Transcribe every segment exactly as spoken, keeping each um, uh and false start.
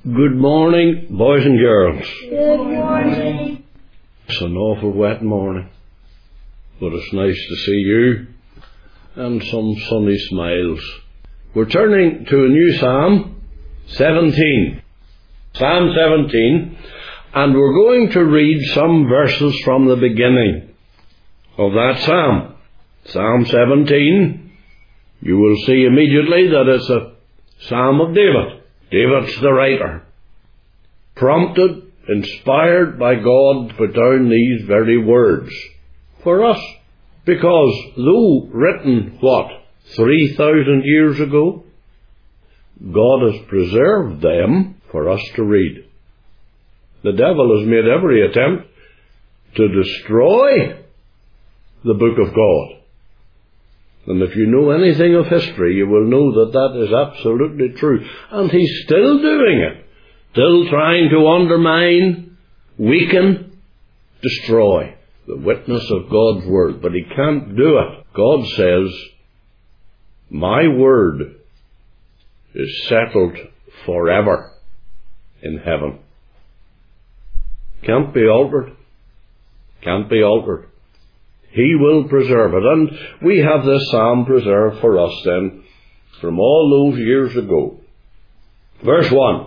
Good morning, boys and girls. Good morning. It's an awful wet morning, but it's nice to see you and some sunny smiles. We're turning to a new Psalm, seventeen. Psalm seventeen, and we're going to read some verses from the beginning of that Psalm. Psalm seventeen, you will see immediately that it's a Psalm of David. David's the writer, prompted, inspired by God to put down these very words for us, because though written, what, three thousand years ago, God has preserved them for us to read. The devil has made every attempt to destroy the book of God. And if you know anything of history, you will know that that is absolutely true. And he's still doing it. Still trying to undermine, weaken, destroy the witness of God's word. But he can't do it. God says, my word is settled forever in heaven. Can't be altered. Can't be altered. He will preserve it. And we have this psalm preserved for us then from all those years ago. Verse one.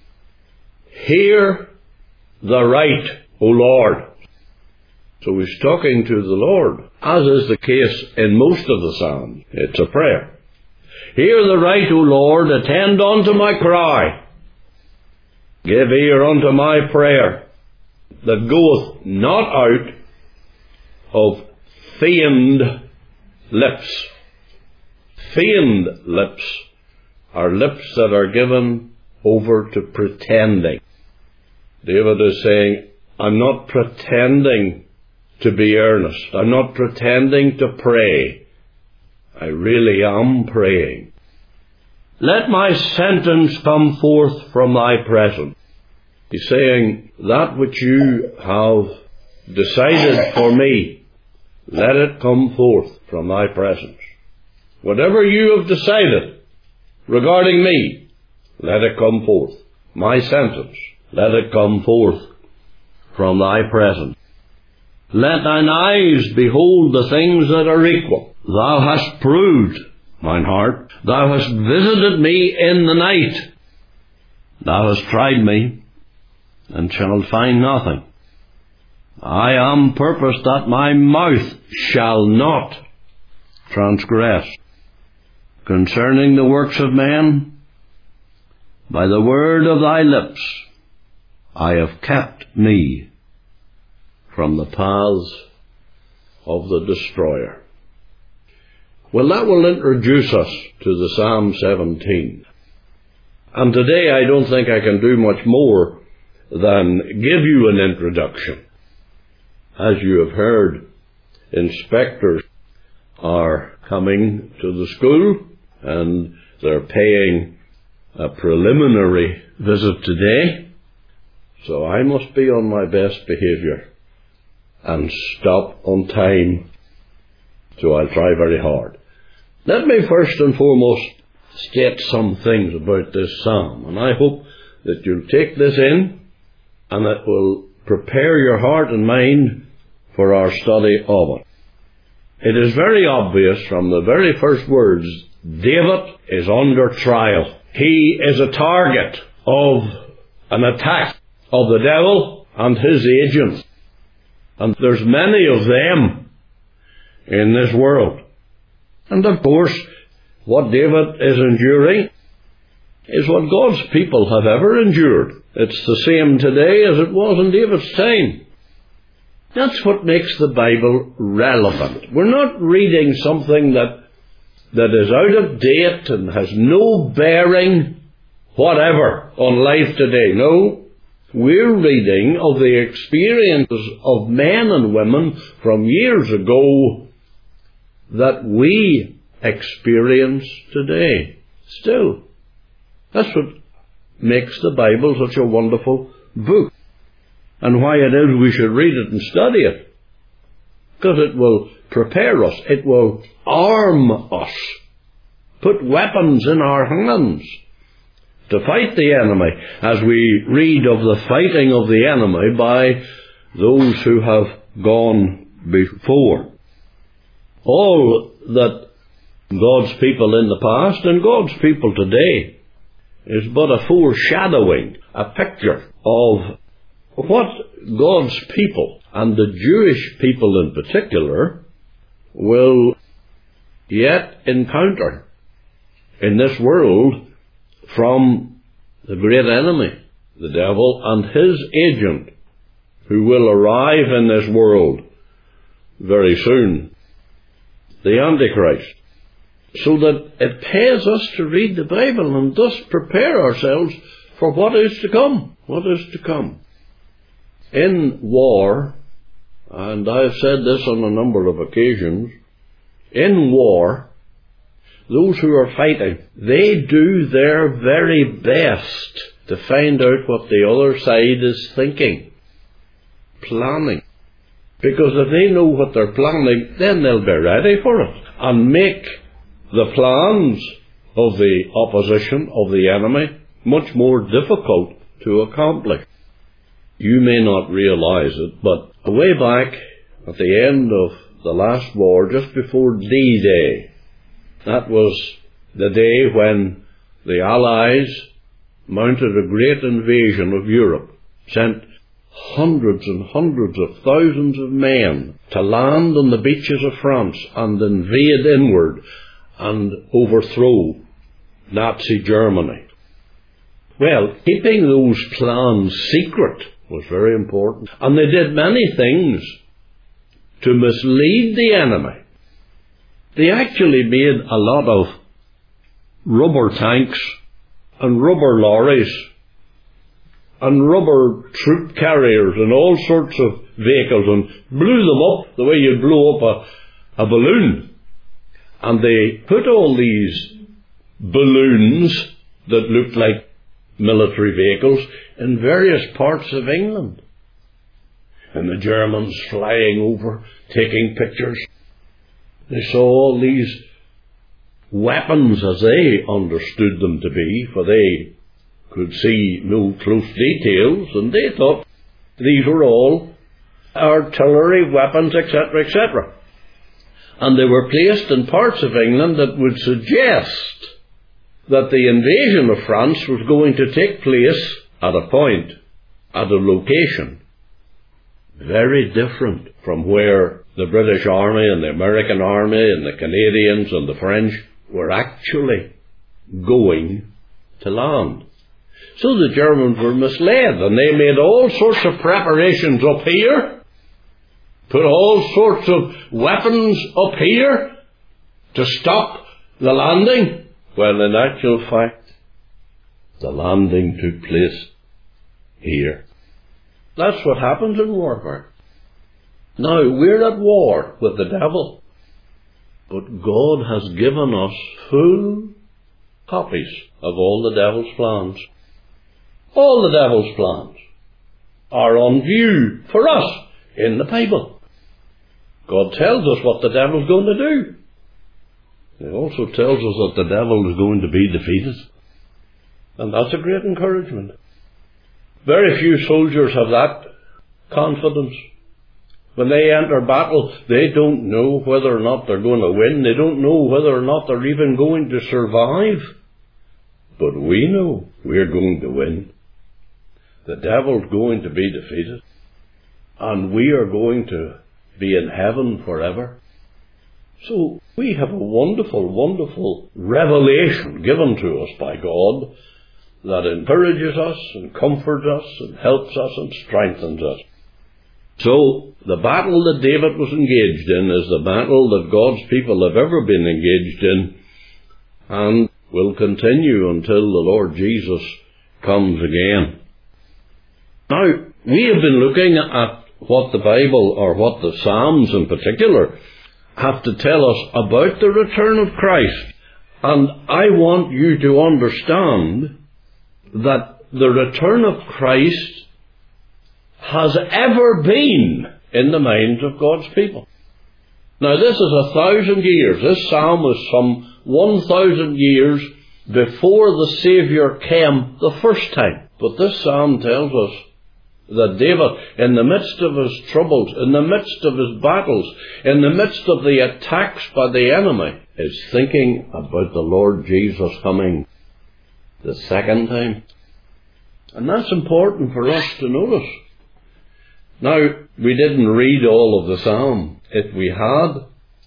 Hear the right, O Lord. So he's talking to the Lord, as is the case in most of the psalms. It's a prayer. Hear the right, O Lord, attend unto my cry. Give ear unto my prayer, that goeth not out of feigned lips. Feigned lips are lips that are given over to pretending. David is saying, I'm not pretending to be earnest. I'm not pretending to pray. I really am praying. Let my sentence come forth from thy presence. He's saying, that which you have decided for me, let it come forth from thy presence. Whatever you have decided regarding me, let it come forth. My sentence, let it come forth from thy presence. Let thine eyes behold the things that are equal. Thou hast proved mine heart. Thou hast visited me in the night. Thou hast tried me, and shalt find nothing. I am purposed that my mouth shall not transgress concerning the works of men. By the word of thy lips I have kept me from the paths of the destroyer. Well, that will introduce us to the Psalm seventeen. And today I don't think I can do much more than give you an introduction. As you have heard, inspectors are coming to the school and they're paying a preliminary visit today. So I must be on my best behaviour and stop on time. So I'll try very hard. Let me first and foremost state some things about this psalm. And I hope that you'll take this in and it will prepare your heart and mind for our study of it. It is very obvious from the very first words, David is under trial. He is a target of an attack of the devil and his agents. And there's many of them in this world. And of course, what David is enduring is what God's people have ever endured. It's the same today as it was in David's time. That's what makes the Bible relevant. We're not reading something that that is out of date and has no bearing whatever on life today. No, we're reading of the experiences of men and women from years ago that we experience today still. That's what makes the Bible such a wonderful book. And why it is we should read it and study it. Because it will prepare us. It will arm us. Put weapons in our hands to fight the enemy, as we read of the fighting of the enemy by those who have gone before. All that God's people in the past and God's people today is but a foreshadowing, a picture of what God's people, and the Jewish people in particular, will yet encounter in this world from the great enemy, the devil, and his agent, who will arrive in this world very soon, the Antichrist. So that it pays us to read the Bible and thus prepare ourselves for what is to come. What is to come. In war, and I've said this on a number of occasions, in war, those who are fighting, they do their very best to find out what the other side is thinking, planning. Because if they know what they're planning, then they'll be ready for it and make the plans of the opposition, of the enemy, much more difficult to accomplish. You may not realize it, but way back at the end of the last war, just before D-Day, that was the day when the Allies mounted a great invasion of Europe, sent hundreds and hundreds of thousands of men to land on the beaches of France and invade inward and overthrow Nazi Germany. Well, keeping those plans secret was very important. And they did many things to mislead the enemy. They actually made a lot of rubber tanks and rubber lorries and rubber troop carriers and all sorts of vehicles and blew them up the way you blow up a, a balloon. And they put all these balloons that looked like military vehicles in various parts of England. And the Germans flying over, taking pictures. They saw all these weapons as they understood them to be, for they could see no close details, and they thought these were all artillery weapons, et cetera, et cetera. And they were placed in parts of England that would suggest that the invasion of France was going to take place at a point, at a location, very different from where the British Army and the American Army and the Canadians and the French were actually going to land. So the Germans were misled, and they made all sorts of preparations up here, put all sorts of weapons up here to stop the landing. Well, in actual fact, the landing took place here. That's what happens in warfare. Now, we're at war with the devil, but God has given us full copies of all the devil's plans. All the devil's plans are on view for us in the Bible. God tells us what the devil's going to do. He also tells us that the devil is going to be defeated. And that's a great encouragement. Very few soldiers have that confidence. When they enter battle, they don't know whether or not they're going to win. They don't know whether or not they're even going to survive. But we know we're going to win. The devil's going to be defeated. And we are going to be in heaven forever. So we have a wonderful, wonderful revelation given to us by God that encourages us and comforts us and helps us and strengthens us. So the battle that David was engaged in is the battle that God's people have ever been engaged in and will continue until the Lord Jesus comes again. Now, we have been looking at what the Bible, or what the Psalms in particular, have to tell us about the return of Christ. And I want you to understand that the return of Christ has ever been in the minds of God's people. Now, this is a thousand years. This psalm is some one thousand years before the Saviour came the first time. But this psalm tells us that David, in the midst of his troubles, in the midst of his battles, in the midst of the attacks by the enemy, is thinking about the Lord Jesus coming the second time. And that's important for us to notice. Now, we didn't read all of the psalm. If we had,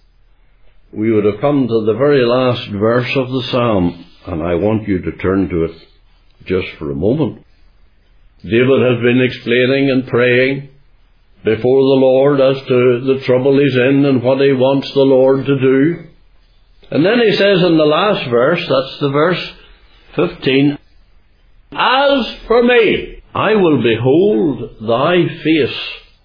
we would have come to the very last verse of the psalm, and I want you to turn to it just for a moment. David has been explaining and praying before the Lord as to the trouble he's in and what he wants the Lord to do. And then he says in the last verse, that's the verse fifteen, "As for me, I will behold thy face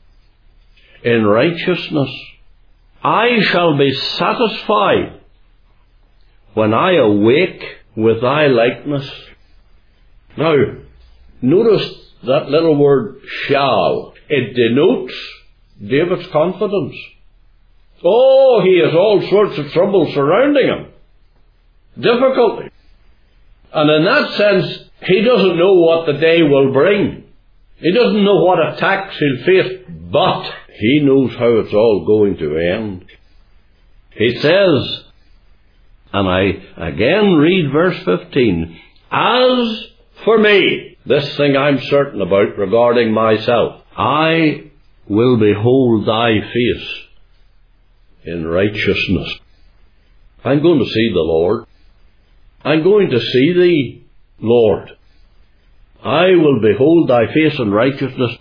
in righteousness. I shall be satisfied when I awake with thy likeness." Now, notice that little word shall. It denotes David's confidence. Oh, he has all sorts of trouble surrounding him. Difficulty. And in that sense, he doesn't know what the day will bring. He doesn't know what attacks he'll face, but he knows how it's all going to end. He says, and I again read verse fifteen, "As for me," this thing I'm certain about regarding myself, "I will behold thy face in righteousness." I'm going to see the Lord. I'm going to see thee, Lord. I will behold thy face in righteousness.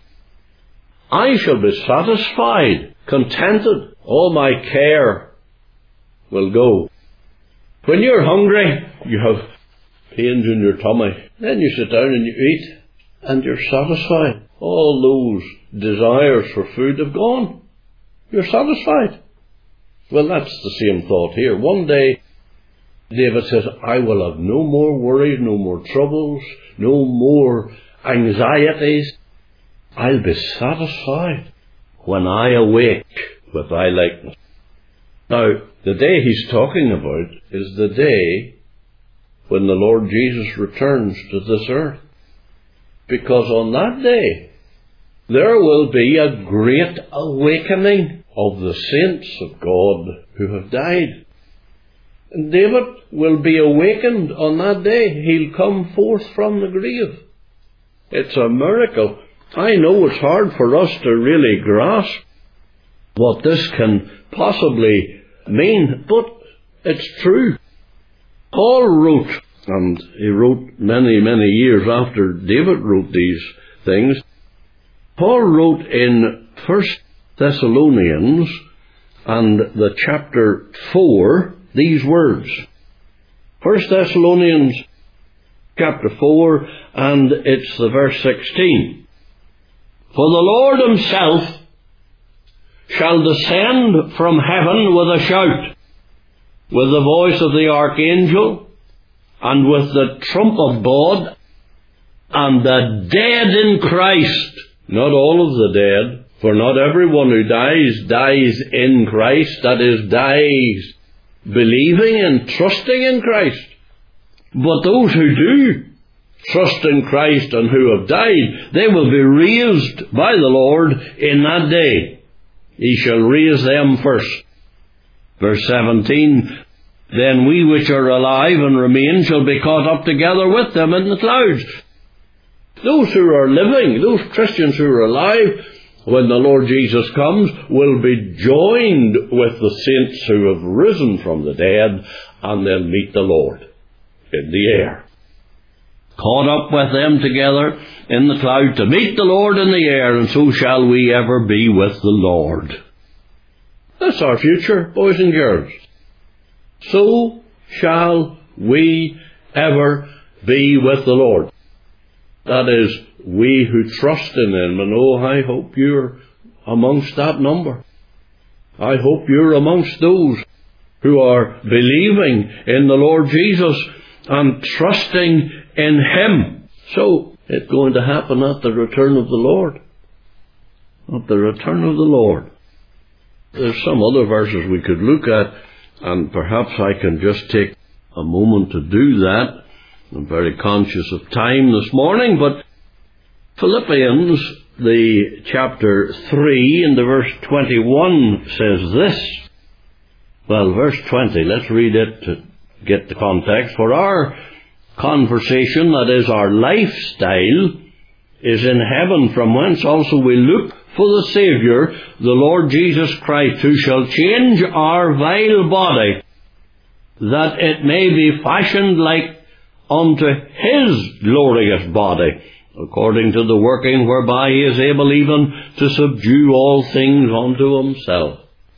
I shall be satisfied, contented. All my care will go. When you're hungry, you have pains in your tummy. Then you sit down and you eat, and you're satisfied. All those desires for food have gone. You're satisfied. Well, that's the same thought here. One day, David says, I will have no more worries, no more troubles, no more anxieties. I'll be satisfied when I awake with thy likeness. Now, the day he's talking about is the day when the Lord Jesus returns to this earth. Because on that day, there will be a great awakening of the saints of God who have died. And David will be awakened on that day. He'll come forth from the grave. It's a miracle. I know it's hard for us to really grasp what this can possibly mean, but it's true. Paul wrote, and he wrote many, many years after David wrote these things, Paul wrote in First Thessalonians and the chapter four these words. First Thessalonians chapter four, and it's the verse sixteen. For the Lord himself shall descend from heaven with a shout, with the voice of the archangel, and with the trump of God, and the dead in Christ, not all of the dead, for not everyone who dies, dies in Christ, that is, dies believing and trusting in Christ. But those who do trust in Christ and who have died, they will be raised by the Lord in that day. He shall raise them first. Verse seventeen, then we which are alive and remain shall be caught up together with them in the clouds. Those who are living, those Christians who are alive, when the Lord Jesus comes, will be joined with the saints who have risen from the dead, and they'll meet the Lord in the air. Caught up with them together in the cloud to meet the Lord in the air, and so shall we ever be with the Lord. That's our future, boys and girls. So shall we ever be with the Lord. That is, we who trust in Him. And oh, I hope you're amongst that number. I hope you're amongst those who are believing in the Lord Jesus and trusting in Him. So, it's going to happen at the return of the Lord. At the return of the Lord. There's some other verses we could look at, and perhaps I can just take a moment to do that. I'm very conscious of time this morning, but Philippians, the chapter three and the verse twenty-one says this. Well, verse twenty, let's read it to get the context. For our conversation, that is our lifestyle, is in heaven, from whence also we look for the Saviour, the Lord Jesus Christ, who shall change our vile body, that it may be fashioned like unto His glorious body, according to the working whereby He is able even to subdue all things unto Himself.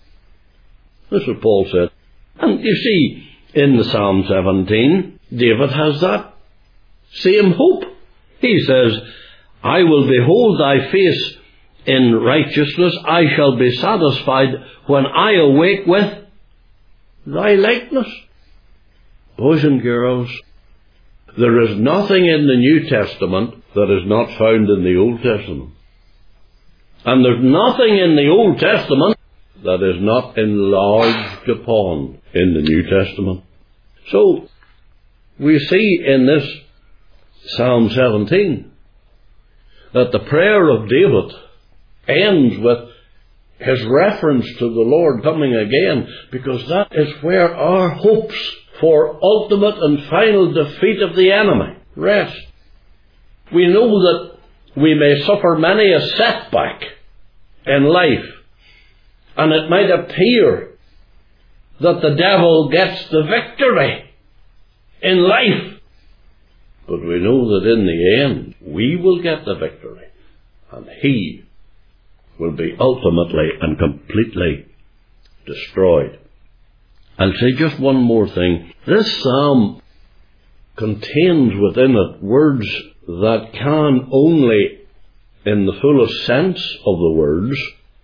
That's what Paul said. And you see, in the Psalm seventeen, David has that same hope. He says, I will behold thy face in righteousness, I shall be satisfied when I awake with thy likeness. Boys and girls, there is nothing in the New Testament that is not found in the Old Testament. And there's nothing in the Old Testament that is not enlarged upon in the New Testament. So, we see in this Psalm seventeen that the prayer of David ends with his reference to the Lord coming again, because that is where our hopes for ultimate and final defeat of the enemy rest. We know that we may suffer many a setback in life, and it might appear that the devil gets the victory in life. But we know that in the end, we will get the victory, and he will be ultimately and completely destroyed. I'll say just one more thing. This psalm contains within it words that can only, in the fullest sense of the words,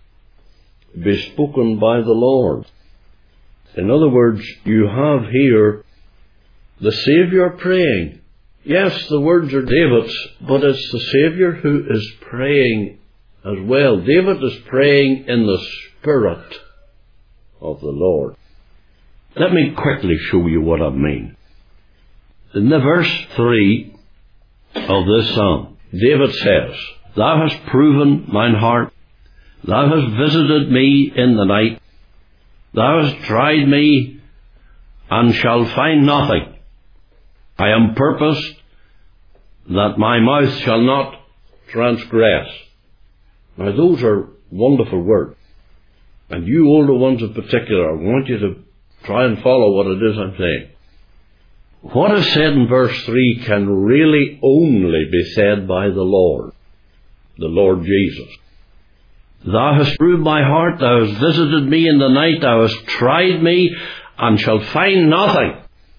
be spoken by the Lord. In other words, you have here the Saviour praying. Yes, the words are David's, but it's the Saviour who is praying as well. David is praying in the Spirit of the Lord. Let me quickly show you what I mean. In the verse three of this psalm, David says, Thou hast proven mine heart, Thou hast visited me in the night, Thou hast tried me, and shall find nothing. I am purposed that my mouth shall not transgress. Now those are wonderful words. And you older ones in particular, I want you to try and follow what it is I'm saying. What is said in verse three can really only be said by the Lord, the Lord Jesus. Thou hast proved my heart, Thou hast visited me in the night, Thou hast tried me, and shall find nothing.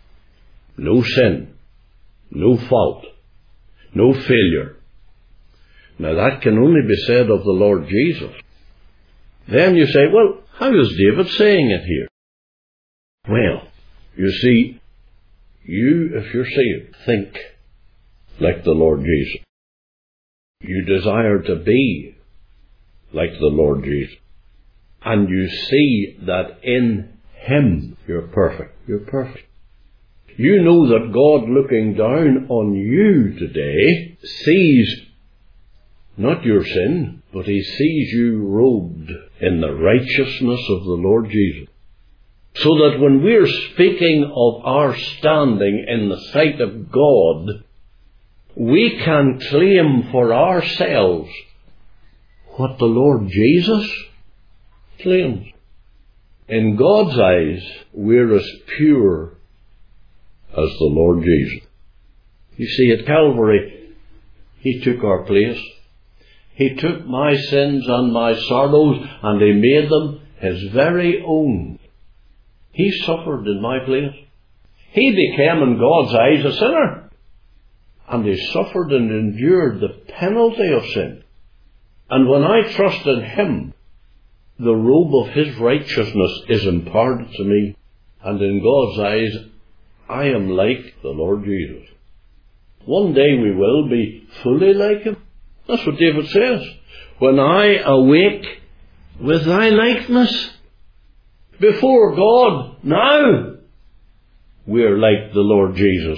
No sin, no fault, no failure. Now that can only be said of the Lord Jesus. Then you say, well, how is David saying it here? Well, you see, you, if you're saved, think like the Lord Jesus. You desire to be like the Lord Jesus. And you see that in Him you're perfect. You're perfect. You know that God, looking down on you today, sees not your sin, but He sees you robed in the righteousness of the Lord Jesus. So that when we're speaking of our standing in the sight of God, we can claim for ourselves what the Lord Jesus claims. In God's eyes, we're as pure as the Lord Jesus. You see, at Calvary, He took our place. He took my sins and my sorrows, and He made them His very own. He suffered in my place. He became, in God's eyes, a sinner. And He suffered and endured the penalty of sin. And when I trust in Him, the robe of His righteousness is imparted to me. And in God's eyes, I am like the Lord Jesus. One day we will be fully like Him. That's what David says. When I awake with thy likeness before God now, we're like the Lord Jesus.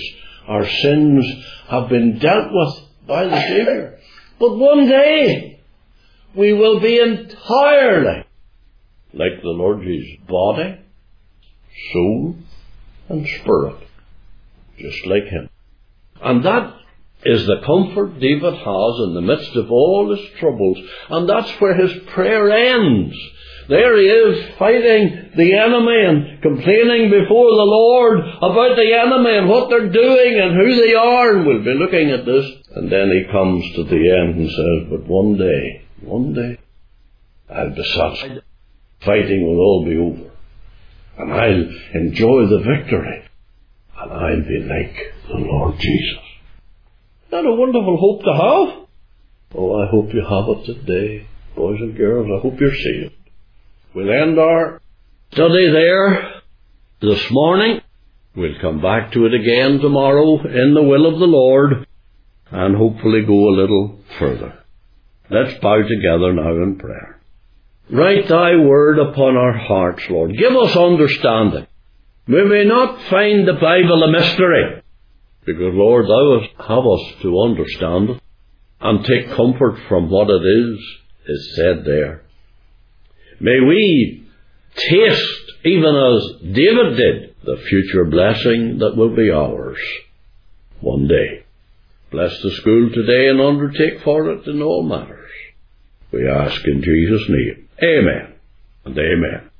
Our sins have been dealt with by the Saviour. But one day, we will be entirely like the Lord Jesus, body, soul, and spirit, just like Him. And that is the comfort David has in the midst of all his troubles. And that's where his prayer ends. There he is, fighting the enemy and complaining before the Lord about the enemy and what they're doing and who they are. And we'll be looking at this. And then he comes to the end and says, but one day, one day, I'll be satisfied. Fighting will all be over. And I'll enjoy the victory. And I'll be like the Lord Jesus. Isn't that a wonderful hope to have? Oh, I hope you have it today, boys and girls. I hope you're saved. We'll end our study there this morning. We'll come back to it again tomorrow in the will of the Lord and hopefully go a little further. Let's bow together now in prayer. Write thy word upon our hearts, Lord. Give us understanding. May we not find the Bible a mystery, because, Lord, thou have us to understand it and take comfort from what it is, is said there. May we taste, even as David did, the future blessing that will be ours one day. Bless the school today and undertake for it in all matters. We ask in Jesus' name. Amen and amen.